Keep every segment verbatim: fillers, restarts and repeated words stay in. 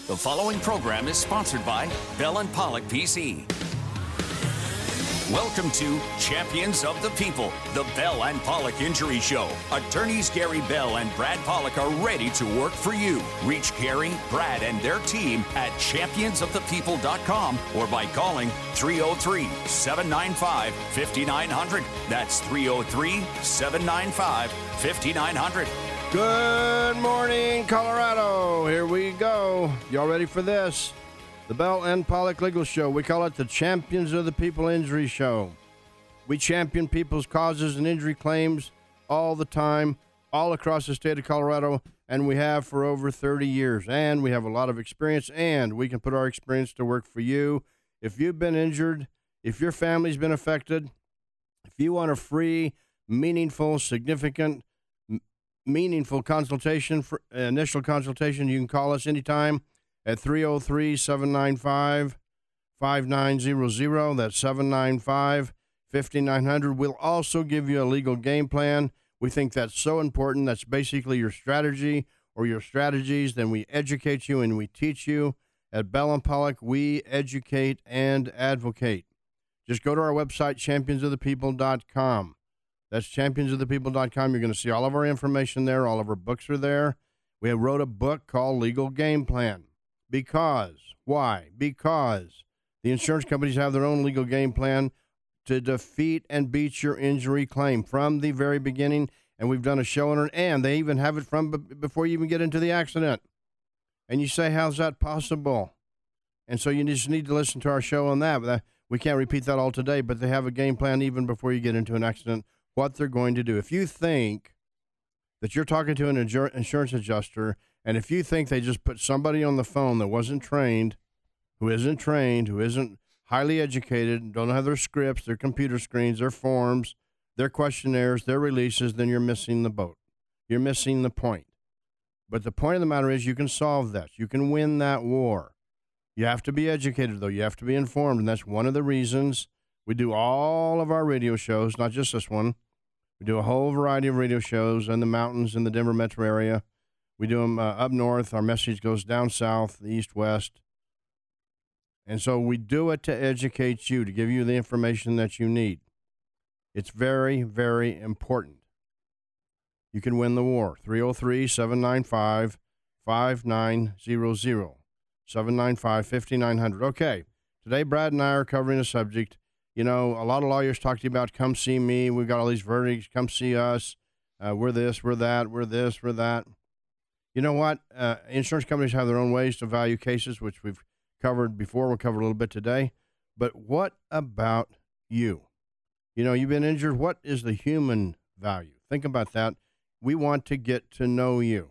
The following program is sponsored by Bell and Pollock P C. Welcome to Champions of the People, the Bell and Pollock Injury Show. Attorneys Gary Bell and Brad Pollock are ready to work for you. Reach Gary, Brad, and their team at champions of the people dot com or by calling three oh three, seven nine five, five nine zero zero. That's three oh three, seven nine five, five nine zero zero. Good morning, Colorado. Here we go. Y'all ready for this? The Bell and Pollock Legal Show. We call it the Champions of the People Injury Show. We champion people's causes and injury claims all the time, all across the state of Colorado, and we have for over thirty years. And we have a lot of experience, and we can put our experience to work for you. If you've been injured, if your family's been affected, if you want a free, meaningful, significant, m- meaningful consultation, for initial consultation, you can call us anytime at three oh three, seven nine five, five nine zero zero. That's seven nine five, five nine zero zero. We'll also give you a legal game plan. We think that's so important. That's basically your strategy or your strategies. Then we educate you and we teach you. At Bell and Pollock, we educate and advocate. Just go to our website, champions of the people dot com. That's champions of the people dot com. You're going to see all of our information there. All of our books are there. We have wrote a book called Legal Game Plan. Because, why? Because the insurance companies have their own legal game plan to defeat and beat your injury claim from the very beginning. And we've done a show on it, and they even have it from b- before you even get into the accident. And you say, how's that possible? And so you just need to listen to our show on that. But we can't repeat that all today, but they have a game plan even before you get into an accident, what they're going to do. If you think that you're talking to an insur- insurance adjuster, and if you think they just put somebody on the phone that wasn't trained, who isn't trained, who isn't highly educated, don't have their scripts, their computer screens, their forms, their questionnaires, their releases, then you're missing the boat. You're missing the point. But the point of the matter is you can solve that. You can win that war. You have to be educated, though. You have to be informed, and that's one of the reasons we do all of our radio shows, not just this one. We do a whole variety of radio shows in the mountains in the Denver metro area. We do them uh, up north. Our message goes down south, the east, west. And so we do it to educate you, to give you the information that you need. It's very, very important. You can win the war. three oh three, seven nine five, five nine zero zero. seven nine five, five nine zero zero. Okay, today Brad and I are covering a subject. You know, a lot of lawyers talk to you about, come see me. We've got all these verdicts. Come see us. Uh, we're this, we're that, we're this, we're that. You know what? Uh, insurance companies have their own ways to value cases, which we've covered before. We'll cover a little bit today. But what about you? You know, you've been injured. What is the human value? Think about that. We want to get to know you.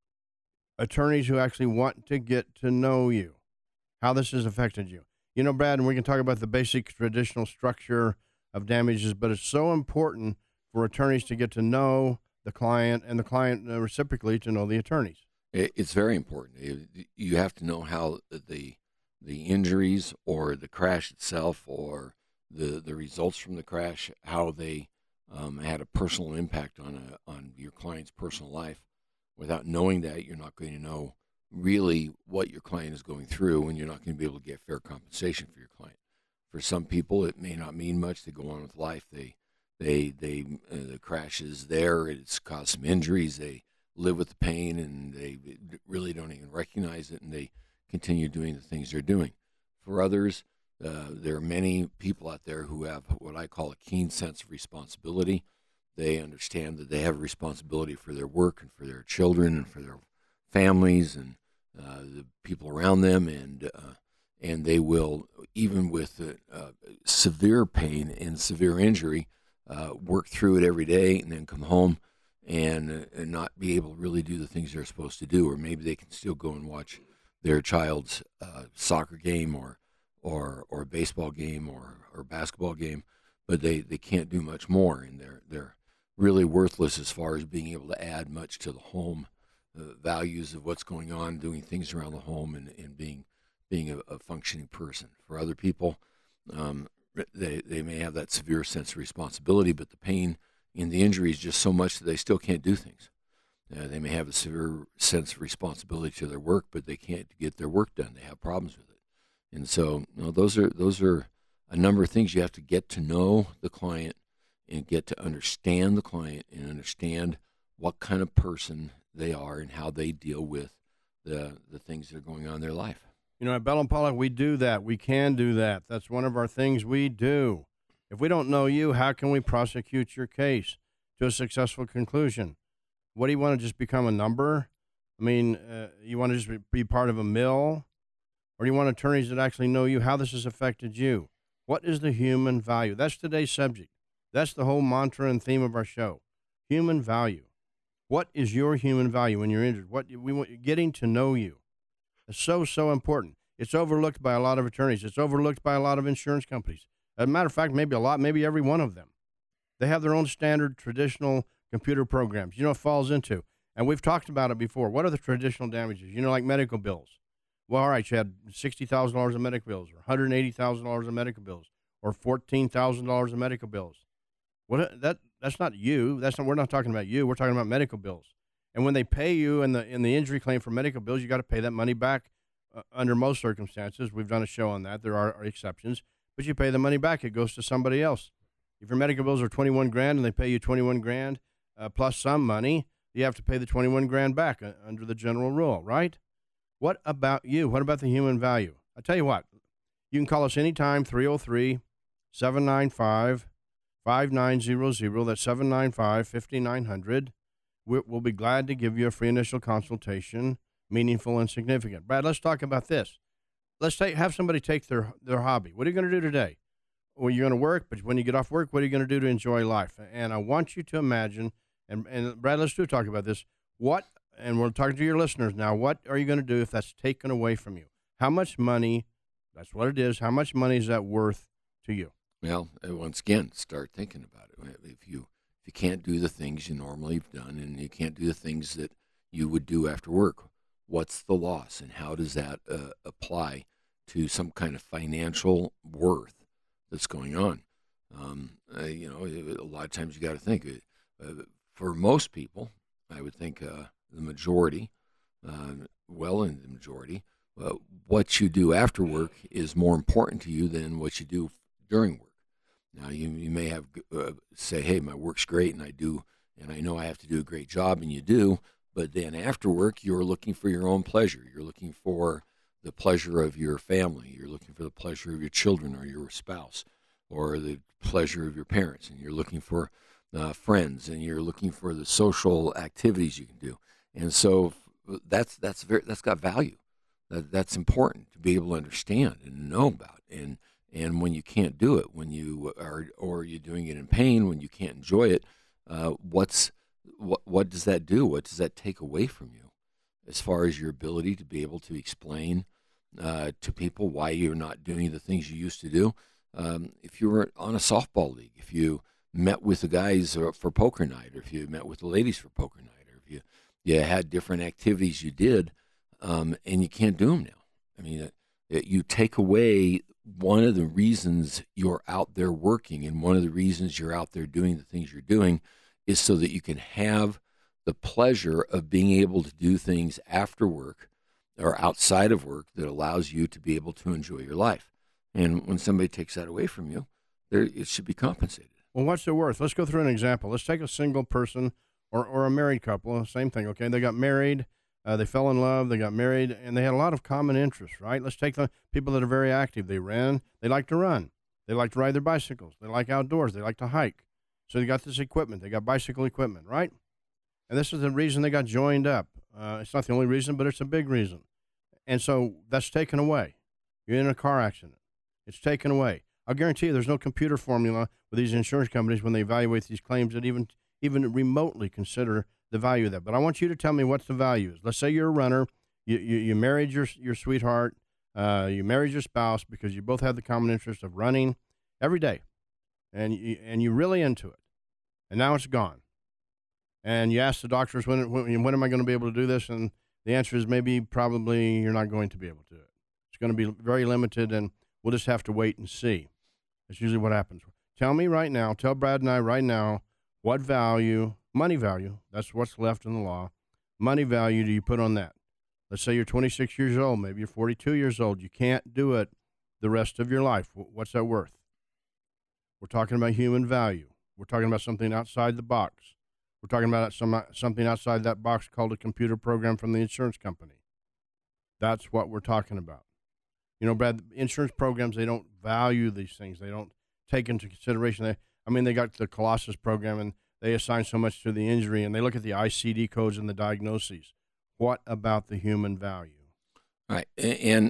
Attorneys who actually want to get to know you, how this has affected you. You know, Brad, and we can talk about the basic traditional structure of damages, but it's so important for attorneys to get to know the client and the client uh, reciprocally to know the attorneys. It's very important. You have to know how the the injuries or the crash itself or the, the results from the crash, how they um, had a personal impact on a, on your client's personal life. Without knowing that, you're not going to know really what your client is going through, and you're not going to be able to get fair compensation for your client. For some people, it may not mean much. They go on with life. They They, they, uh, the crash is there. It's caused some injuries. They live with the pain, and they really don't even recognize it, and they continue doing the things they're doing. For others, uh, there are many people out there who have what I call a keen sense of responsibility. They understand that they have a responsibility for their work and for their children and for their families and uh, the people around them, and uh, and they will, even with uh, uh, severe pain and severe injury, Uh, work through it every day and then come home and, uh, and not be able to really do the things they're supposed to do. Or maybe they can still go and watch their child's uh, soccer game or or or baseball game or, or basketball game, but they, they can't do much more. And they're, they're really worthless as far as being able to add much to the home, the values of what's going on, doing things around the home, and, and being being a, a functioning person. For other people, um, They they may have that severe sense of responsibility, but the pain and the injury is just so much that they still can't do things. Uh, they may have a severe sense of responsibility to their work, but they can't get their work done. They have problems with it. And so, you know, those are those are a number of things you have to get to know the client and get to understand the client and understand what kind of person they are and how they deal with the the things that are going on in their life. You know, at Bell and Pollock, we do that. We can do that. That's one of our things we do. If we don't know you, how can we prosecute your case to a successful conclusion? What do you want to just become a number? I mean, uh, you want to just be part of a mill? Or do you want attorneys that actually know you, how this has affected you? What is the human value? That's today's subject. That's the whole mantra and theme of our show. Human value. What is your human value when you're injured? What we want, getting to know you. It's so, so important. It's overlooked by a lot of attorneys. It's overlooked by a lot of insurance companies. As a matter of fact, maybe a lot, maybe every one of them. They have their own standard traditional computer programs. You know, it falls into. And we've talked about it before. What are the traditional damages? You know, like medical bills. Well, all right, you had sixty thousand dollars of medical bills, or one hundred eighty thousand dollars of medical bills, or fourteen thousand dollars of medical bills. What that that's not you. That's not. We're not talking about you. We're talking about medical bills. And when they pay you in the in the injury claim for medical bills, you got to pay that money back uh, under most circumstances. We've done a show on that. There are, are exceptions, but you pay the money back. It goes to somebody else. If your medical bills are twenty-one grand and they pay you twenty-one grand uh, plus some money, you have to pay the twenty-one grand back uh, under the general rule, right? What about you? What about the human value? I tell you what, you can call us anytime, three oh three, seven nine five, five nine zero zero. That's seven nine five, five nine zero zero. We'll be glad to give you a free initial consultation, meaningful and significant. Brad, let's talk about this. Let's take, have somebody take their, their hobby. What are you going to do today? Well, you're going to work, but when you get off work, what are you going to do to enjoy life? And I want you to imagine, and, and Brad, let's do talk about this. What, and we're talking to your listeners now, what are you going to do if that's taken away from you? How much money, that's what it is, how much money is that worth to you? Well, once again, start thinking about it. If you if you can't do the things you normally have done and you can't do the things that you would do after work, what's the loss and how does that uh, apply to some kind of financial worth that's going on? Um, uh, you know, a lot of times you got to think. Uh, for most people, I would think uh, the majority, uh, well in the majority, uh, what you do after work is more important to you than what you do during work. Now, you, you may have uh, say, hey, my work's great and I do, and I know I have to do a great job, and you do, but then after work, you're looking for your own pleasure. You're looking for the pleasure of your family. You're looking for the pleasure of your children or your spouse or the pleasure of your parents, and you're looking for uh, friends, and you're looking for the social activities you can do. And so that's that's very that's got value. That, that's important to be able to understand and know about. And And when you can't do it, when you are, or you're doing it in pain, when you can't enjoy it, uh, what's what? What does that do? What does that take away from you, as far as your ability to be able to explain uh, to people why you're not doing the things you used to do? Um, if you were on a softball league, if you met with the guys for poker night, or if you met with the ladies for poker night, or if you you had different activities you did, um, and you can't do them now. I mean, uh, you take away one of the reasons you're out there working, and one of the reasons you're out there doing the things you're doing is so that you can have the pleasure of being able to do things after work or outside of work that allows you to be able to enjoy your life. And when somebody takes that away from you, there, it should be compensated. Well, what's it worth? Let's go through an example. Let's take a single person or, or a married couple, same thing, okay? They got married. Uh, they fell in love, they got married, and they had a lot of common interests, right? Let's take the people that are very active. They ran, they like to run. They like to ride their bicycles. They like outdoors. They like to hike. So they got this equipment. They got bicycle equipment, right? And this is the reason they got joined up. Uh, it's not the only reason, but it's a big reason. And so that's taken away. You're in a car accident. It's taken away. I'll guarantee you there's no computer formula with these insurance companies when they evaluate these claims that even even remotely consider the value of that. But I want you to tell me what the value is. Let's say you're a runner, you you, you married your your sweetheart, uh, you married your spouse because you both have the common interest of running every day, and you, and you're really into it, and now it's gone. And you ask the doctors, when, when when am I going to be able to do this? And the answer is maybe, probably, you're not going to be able to do it. It's going to be very limited, and we'll just have to wait and see. That's usually what happens. Tell me right now, tell Brad and I right now, what value, money value, that's what's left in the law, money value do you put on that? Let's say you're twenty-six years old, maybe you're forty-two years old. You can't do it the rest of your life. What's that worth? We're talking about human value. We're talking about something outside the box. We're talking about some, something outside that box called a computer program from the insurance company. That's what we're talking about. You know, Brad, insurance programs, they don't value these things. They don't take into consideration. They, I mean, they got the Colossus program, and they assign so much to the injury, and they look at the I C D codes and the diagnoses. What about the human value? Right, and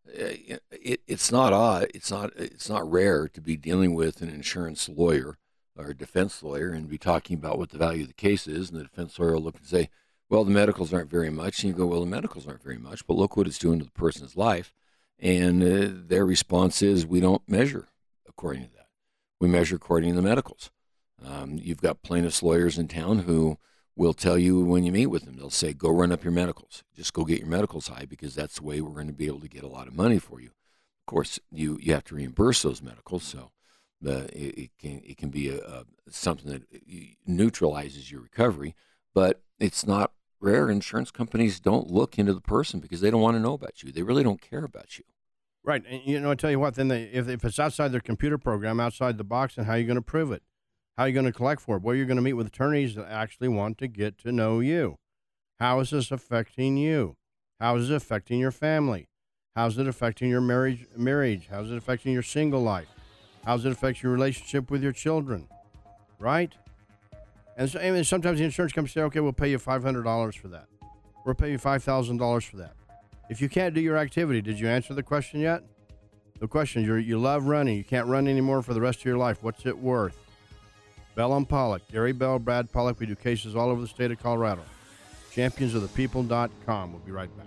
it, it's not odd. It's not. It's not rare to be dealing with an insurance lawyer or a defense lawyer and be talking about what the value of the case is, and the defense lawyer will look and say, "Well, the medicals aren't very much," and you go, "Well, the medicals aren't very much, but look what it's doing to the person's life." And uh, their response is, "We don't measure according to that. We measure according to the medicals." Um, you've got plaintiffs' lawyers in town who will tell you when you meet with them, they'll say, "Go run up your medicals. Just go get your medicals high because that's the way we're going to be able to get a lot of money for you." Of course, you, you have to reimburse those medicals, so the, it, it can it can be a, a, something that neutralizes your recovery. But it's not rare. Insurance companies don't look into the person because they don't want to know about you. They really don't care about you. Right, and you know, I tell you what. Then they, if if it's outside their computer program, outside the box, then how are you going to prove it? How are you going to collect for it? Well, you're going to meet with attorneys that actually want to get to know you. How is this affecting you? How is it affecting your family? How is it affecting your marriage? Marriage? How is it affecting your single life? How does it affect your relationship with your children? Right? And, so, and sometimes the insurance company say, "Okay, we'll pay you five hundred dollars for that. We'll pay you five thousand dollars for that." If you can't do your activity, did you answer the question yet? The question is, you love running. You can't run anymore for the rest of your life. What's it worth? Bell and Pollock, Gary Bell, Brad Pollock. We do cases all over the state of Colorado. champions of the people dot com. We'll be right back.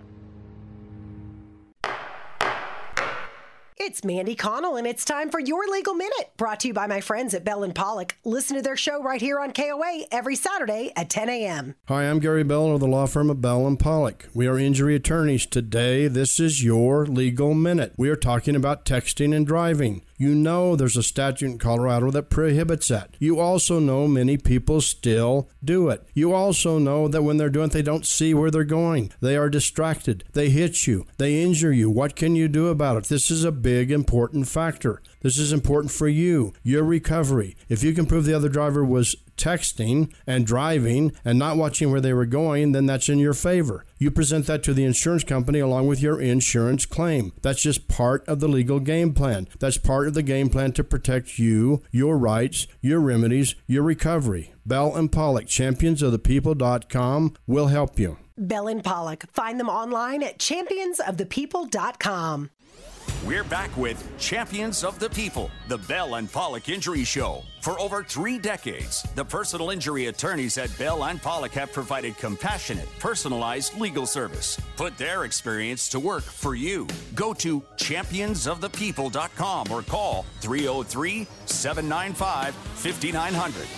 It's Mandy Connell, and it's time for Your Legal Minute, brought to you by my friends at Bell and Pollock. Listen to their show right here on K O A every Saturday at ten a.m. Hi, I'm Gary Bell of the law firm of Bell and Pollock. We are injury attorneys. Today, this is Your Legal Minute. We are talking about texting and driving. You know there's a statute in Colorado that prohibits that. You also know many people still do it. You also know that when they're doing it, they don't see where they're going. They are distracted. They hit you. They injure you. What can you do about it? This is a big, important factor. This is important for you, your recovery. If you can prove the other driver was texting and driving and not watching where they were going, then that's in your favor. You present that to the insurance company along with your insurance claim. That's just part of the legal game plan. That's part of the game plan to protect you, your rights, your remedies, your recovery. Bell and Pollock, champions of the people dot com will help you. Bell and Pollock. Find them online at champions of the people dot com. We're back with Champions of the People, the Bell and Pollock Injury Show. For over three decades, the personal injury attorneys at Bell and Pollock have provided compassionate, personalized legal service. Put their experience to work for you. Go to champions of the people dot com or call three oh three, seven nine five, five nine zero zero.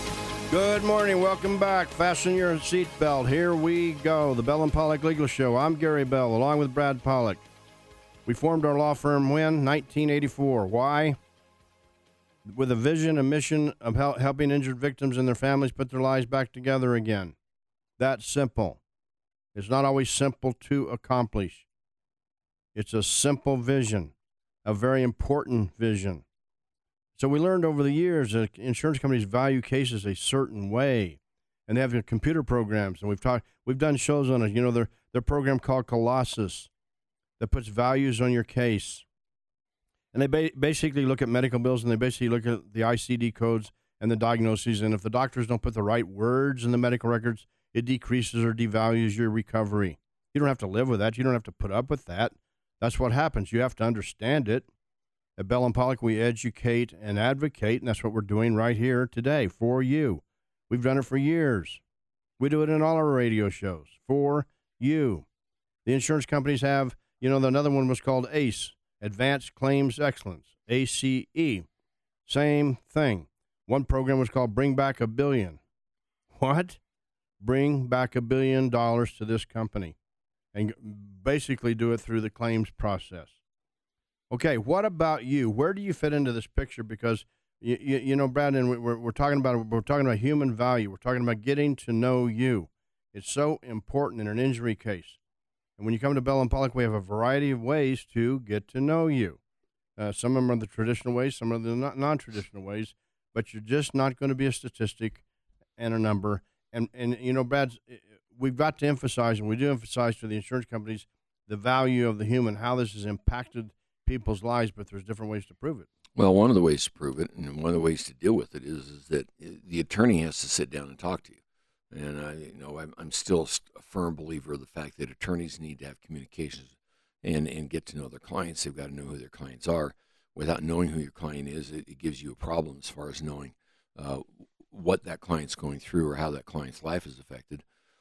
Good morning. Welcome back. Fasten your seatbelt. Here we go. The Bell and Pollock Legal Show. I'm Gary Bell, along with Brad Pollock. We formed our law firm when? nineteen eighty-four. Why? With a vision, a mission of hel- helping injured victims and their families put their lives back together again. That's simple. It's not always simple to accomplish. It's a simple vision, a very important vision. So we learned over the years that insurance companies value cases a certain way, and they have computer programs. And we've talked, we've done shows on it. You know, their their program called Colossus that puts values on your case. And they ba- basically look at medical bills, and they basically look at the I C D codes and the diagnoses. And if the doctors don't put the right words in the medical records, it decreases or devalues your recovery. You don't have to live with that. You don't have to put up with that. That's what happens. You have to understand it. At Bell and Pollock, we educate and advocate, and that's what we're doing right here today for you. We've done it for years. We do it in all our radio shows for you. The insurance companies have, you know, another one was called ACE, Advanced Claims Excellence, A C E. Same thing. One program was called Bring Back a Billion. What? Bring back a billion dollars to this company and basically do it through the claims process. Okay, what about you? Where do you fit into this picture? Because, you, you, you know, Brad, and we're, we're talking about we're talking about human value. We're talking about getting to know you. It's so important in an injury case. And when you come to Bell and Pollock, we have a variety of ways to get to know you. Uh, some of them are the traditional ways, some are the non-traditional ways, but you're just not going to be a statistic and a number. And, and you know, Brad, we've got to emphasize, and we do emphasize to the insurance companies, the value of the human, how this has impacted people's lives, but there's different ways to prove it. Well, one of the ways to prove it, and one of the ways to deal with it, is, is that the attorney has to sit down and talk to you. And I, you know, I'm, I'm still a firm believer of the fact that attorneys need to have communications and, and get to know their clients. They've got to know who their clients are. Without knowing who your client is, it, it gives you a problem as far as knowing uh, what that client's going through or how that client's life is affected.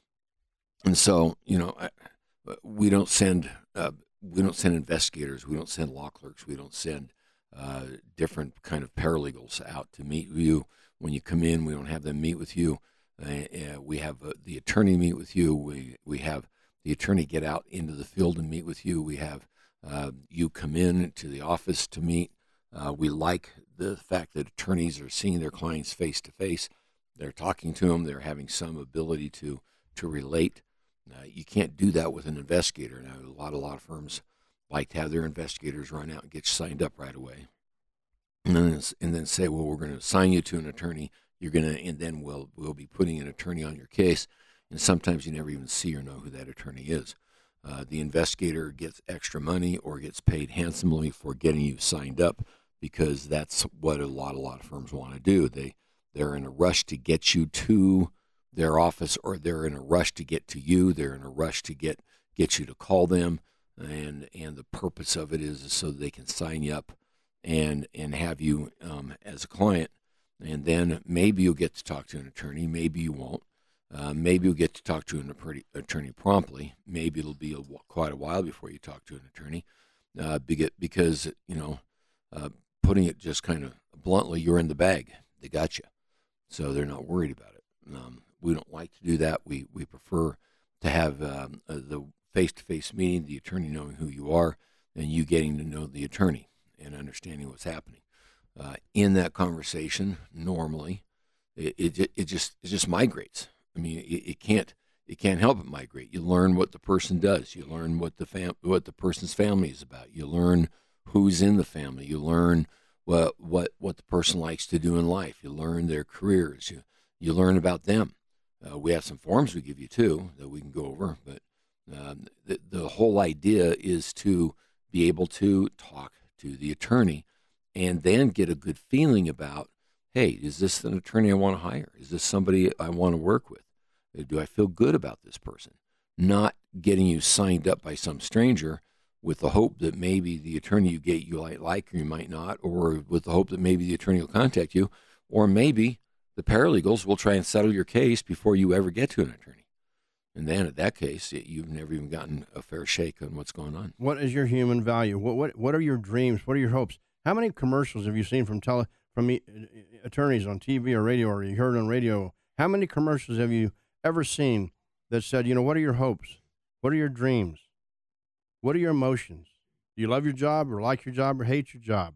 And so, you know, I, we don't send uh, we don't send investigators, we don't send law clerks, we don't send uh, different kind of paralegals out to meet you when you come in. We don't have them meet with you. Uh, we have uh, the attorney meet with you. We we have the attorney get out into the field and meet with you. We have uh, you come in to the office to meet. Uh, we like the fact that attorneys are seeing their clients face to face. They're talking to them. They're having some ability to to relate. Uh, you can't do that with an investigator. Now, a lot a lot of firms like to have their investigators run out and get you signed up right away, and then and then say, well, we're going to assign you to an attorney. You're gonna, and then we'll we'll be putting an attorney on your case, and sometimes you never even see or know who that attorney is. Uh, the investigator gets extra money or gets paid handsomely for getting you signed up, because that's what a lot a lot of firms want to do. They they're in a rush to get you to their office, or they're in a rush to get to you. They're in a rush to get get you to call them, and and the purpose of it is so they can sign you up and and have you um, as a client. And then maybe you'll get to talk to an attorney. Maybe you won't. Uh, maybe you'll get to talk to an attorney promptly. Maybe it'll be a, quite a while before you talk to an attorney, uh, because, you know, uh, putting it just kind of bluntly, you're in the bag. They got you. So they're not worried about it. Um, we don't like to do that. We, we prefer to have um, uh, the face-to-face meeting, the attorney knowing who you are, and you getting to know the attorney and understanding what's happening. Uh, in that conversation, normally, it, it it just it just migrates. I mean, it, it can't it can't help but migrate. You learn what the person does. You learn what the fam- what the person's family is about. You learn who's in the family. You learn what what what the person likes to do in life. You learn their careers. You you learn about them. Uh, we have some forms we give you too that we can go over, but um, the the whole idea is to be able to talk to the attorney, and then get a good feeling about, hey, is this an attorney I want to hire? Is this somebody I want to work with? Do I feel good about this person? Not getting you signed up by some stranger with the hope that maybe the attorney you get you might like or you might not, or with the hope that maybe the attorney will contact you, or maybe the paralegals will try and settle your case before you ever get to an attorney. And then, at that case, you've never even gotten a fair shake on what's going on. What is your human value? What what what are your dreams? What are your hopes? How many commercials have you seen from tele from e- attorneys on T V or radio, or you heard on radio? How many commercials have you ever seen that said, you know, what are your hopes? What are your dreams? What are your emotions? Do you love your job, or like your job, or hate your job?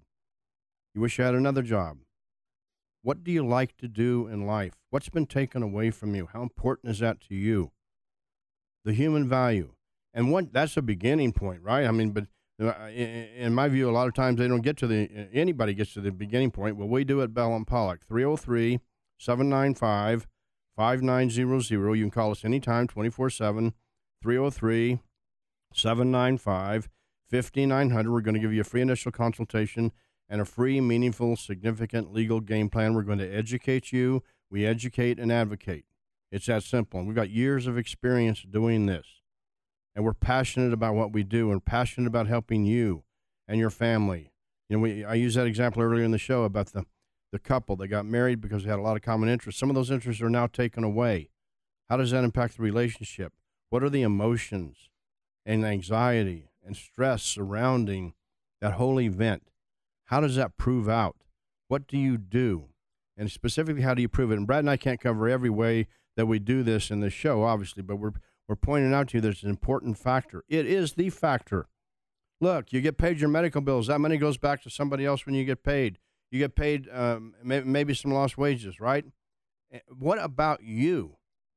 You wish you had another job. What do you like to do in life? What's been taken away from you? How important is that to you? The human value. And what that's a beginning point, right? I mean, but in my view, a lot of times they don't get to the, anybody gets to the beginning point. Well, we do at Bell and Pollock, three oh three, seven nine five, five nine zero zero. You can call us anytime, twenty-four seven, three oh three, seven nine five, five nine zero zero. We're going to give you a free initial consultation and a free, meaningful, significant legal game plan. We're going to educate you. We educate and advocate. It's that simple. And we've got years of experience doing this. And we're passionate about what we do, and passionate about helping you and your family. You know, we I used that example earlier in the show about the, the couple that got married because they had a lot of common interests. Some of those interests are now taken away. How does that impact the relationship? What are the emotions and anxiety and stress surrounding that whole event? How does that prove out? What do you do? And specifically, how do you prove it? And Brad and I can't cover every way that we do this in the show, obviously, but we're We're pointing out to you there's an important factor. It is the factor. Look, you get paid your medical bills. That money goes back to somebody else when you get paid. You get paid um, may, maybe some lost wages, right? What about you?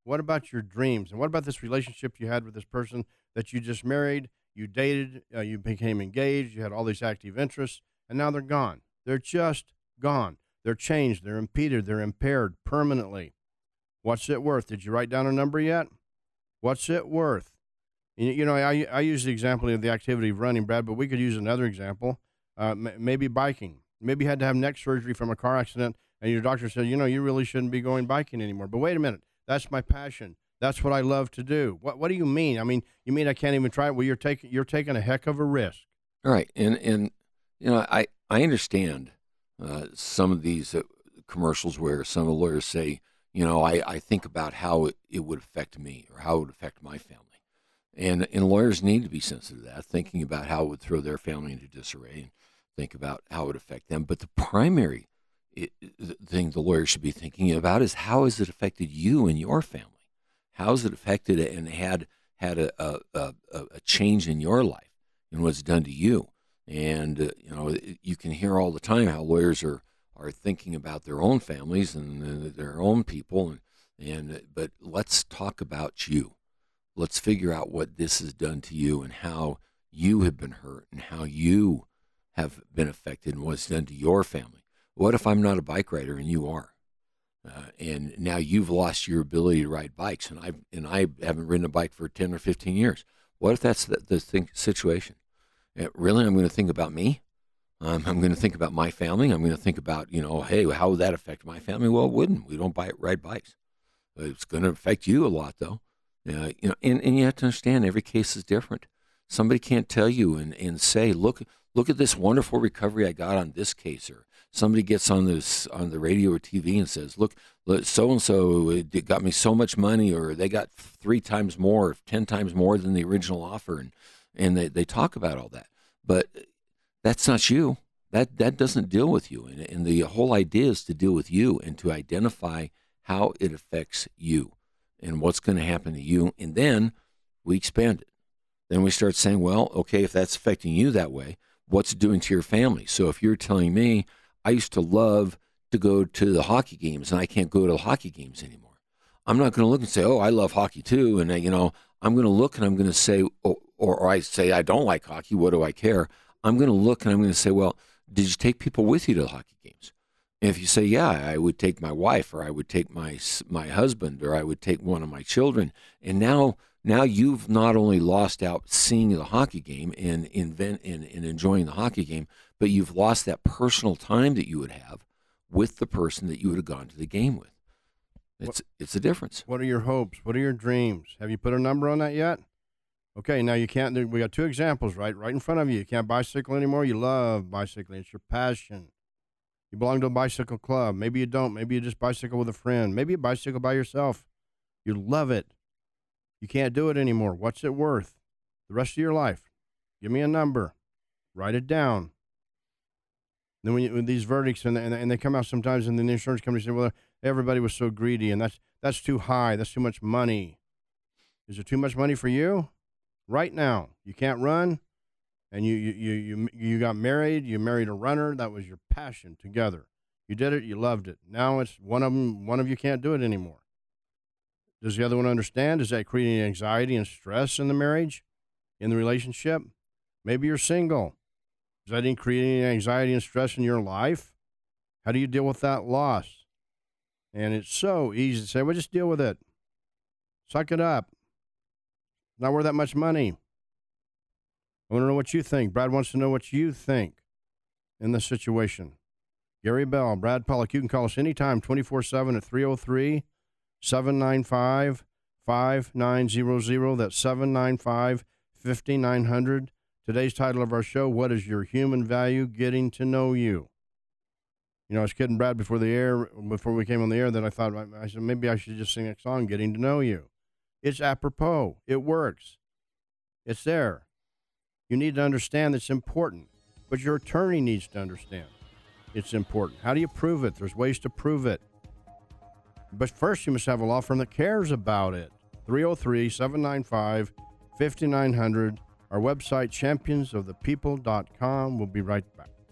What about your dreams? And what about this relationship you had with this person that you just married, you dated, uh, you became engaged, you had all these active interests, and now they're gone. They're just gone. They're changed. They're impeded. They're impaired permanently. What's it worth? Did you write down a number yet? What's it worth? You, you know, I, I use the example of the activity of running, Brad, but we could use another example, uh, m- maybe biking. Maybe you had to have neck surgery from a car accident, and your doctor said, you know, you really shouldn't be going biking anymore. But wait a minute. That's my passion. That's what I love to do. What What do you mean? I mean, you mean I can't even try it? Well, you're taking you're taking a heck of a risk. All right, and and you know, I I understand uh, some of these uh, commercials where some of the lawyers say, you know, I, I think about how it, it would affect me or how it would affect my family, and and lawyers need to be sensitive to that, thinking about how it would throw their family into disarray, and think about how it would affect them. But the primary It, the thing the lawyer should be thinking about is how has it affected you and your family? How has it affected it and had had a a, a, a change in your life and what's done to you? And uh, you know, you can hear all the time how lawyers are are thinking about their own families and uh, their own people, and and but let's talk about you. Let's figure out what this has done to you and how you have been hurt and how you have been affected and what's done to your family. What if I'm not a bike rider and you are, uh, and now you've lost your ability to ride bikes, and I and I haven't ridden a bike for ten or fifteen years? What if that's the, the thing, situation? Uh, really, I'm going to think about me. Um, I'm going to think about my family. I'm going to think about, you know, hey, how would that affect my family? Well, it wouldn't. We don't buy, ride bikes. But it's going to affect you a lot, though. Uh, you know, and, and you have to understand every case is different. Somebody can't tell you and, and say, look, look at this wonderful recovery I got on this case, or somebody gets on this on the radio or T V and says, look, so and so got me so much money, or they got three times more, or ten times more than the original offer, and and they, they talk about all that. But that's not you. That that doesn't deal with you. And, and the whole idea is to deal with you and to identify how it affects you and what's going to happen to you. And then we expand it. Then we start saying, well, okay, if that's affecting you that way, what's it doing to your family? So if you're telling me, I used to love to go to the hockey games, and I can't go to the hockey games anymore, I'm not going to look and say, oh, I love hockey too. And, uh, you know, I'm going to look and I'm going to say, oh, or, or I say, I don't like hockey. What do I care? I'm going to look and I'm going to say, well, did you take people with you to the hockey games? And if you say, yeah, I would take my wife, or I would take my my husband, or I would take one of my children. And now now you've not only lost out seeing the hockey game and, invent, and, and enjoying the hockey game, but you've lost that personal time that you would have with the person that you would have gone to the game with. It's what, it's a difference. What are your hopes? What are your dreams? Have you put a number on that yet? Okay, now you can't. We got two examples, right, right in front of you. You can't bicycle anymore. You love bicycling. It's your passion. You belong to a bicycle club. Maybe you don't. Maybe you just bicycle with a friend. Maybe you bicycle by yourself. You love it. You can't do it anymore. What's it worth? The rest of your life. Give me a number. Write it down. Then when, you, when these verdicts, and, and, and they come out sometimes, and the insurance company say, well, everybody was so greedy, and that's that's too high. That's too much money. Is it too much money for you? Right now, you can't run, and you you you you, you got married. You married a runner. That was your passion together. You did it. You loved it. Now it's one of them. One of you can't do it anymore. Does the other one understand? Is that creating anxiety and stress in the marriage, in the relationship? Maybe you're single. Is that creating anxiety and stress in your life? How do you deal with that loss? And it's so easy to say, well, just deal with it. Suck it up. Not worth that much money. I want to know what you think. Brad wants to know what you think in this situation. Gary Bell, Brad Pollock, you can call us anytime, twenty-four seven at three oh three, seven nine five, five nine zero zero. That's seven nine five, five nine zero zero. Today's title of our show, What is Your Human Value? Getting to Know You. You know, I was kidding Brad before the air, before we came on the air, that I thought, I said, maybe I should just sing a song, Getting to Know You. It's apropos. It works. It's there. You need to understand it's important, but your attorney needs to understand it's important. How do you prove it? There's ways to prove it. But first, you must have a law firm that cares about it. three oh three, seven nine five, five nine zero zero. Our website, champions of the people dot com. We'll be right back.